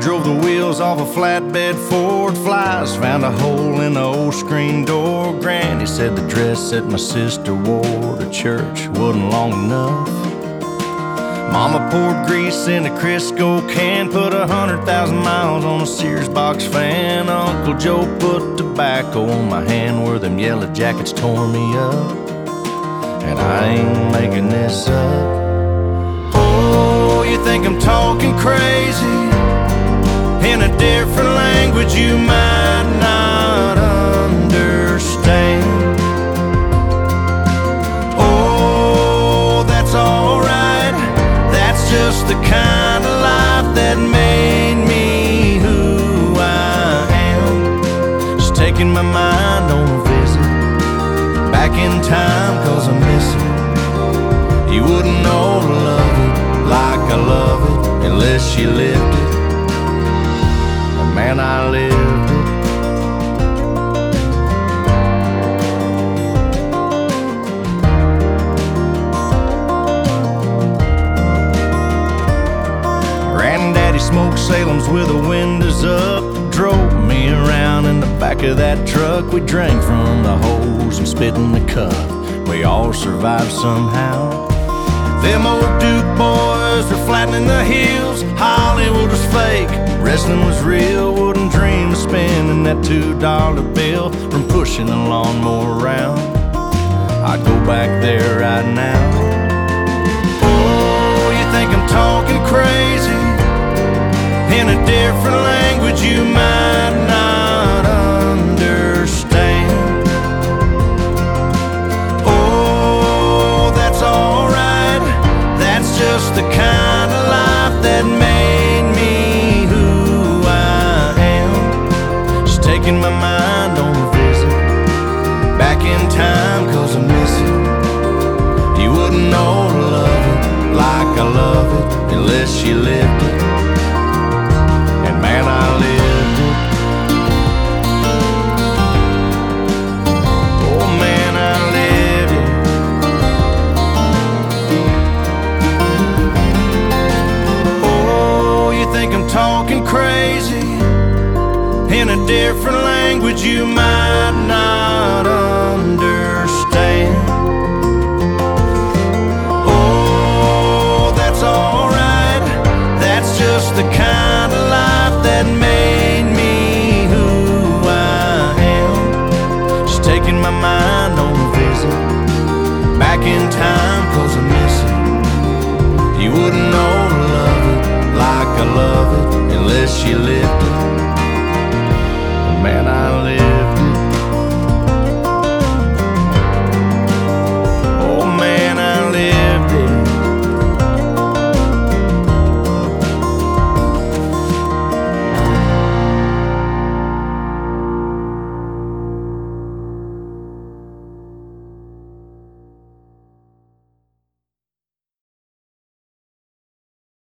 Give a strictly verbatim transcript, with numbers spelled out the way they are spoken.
drove the wheels off a flatbed Ford. Flies found a hole in the old screen door. Granny said the dress that my sister wore to church wasn't long enough. Mama poured grease in a Crisco can, put a hundred thousand miles on a Sears box fan. Uncle Joe put tobacco on my hand where them yellow jackets tore me up. And I ain't making this up. Oh, you think I'm talking crazy in a different language you might not understand. Oh, that's alright. That's just the kind of life that made me who I am. Just taking my mind on a visit back in time, cause I miss it. You wouldn't know to love it like I love it unless you lived it. And man, I lived it. Granddaddy smoked Salems with the windows up, drove me around in the back of that truck. We drank from the hose and spit in the cup. We all survived somehow. Them old Duke boys were flattening the heels. Hollywood was fake, wrestling was real. Wouldn't dream of spending that two dollar bill from pushing the lawnmower around. I'd go back there right now. Oh, you think I'm talking crazy in a different language you might not understand. Oh, that's alright. That's just the kind of life that made me who I am. Just taking my mind on a visit back in time, cause I miss it. You wouldn't know to love it like I love it unless you lived it. And man, I lived it. Oh man, I lived it. Oh, you think I'm talking crazy in a different language you might not understand.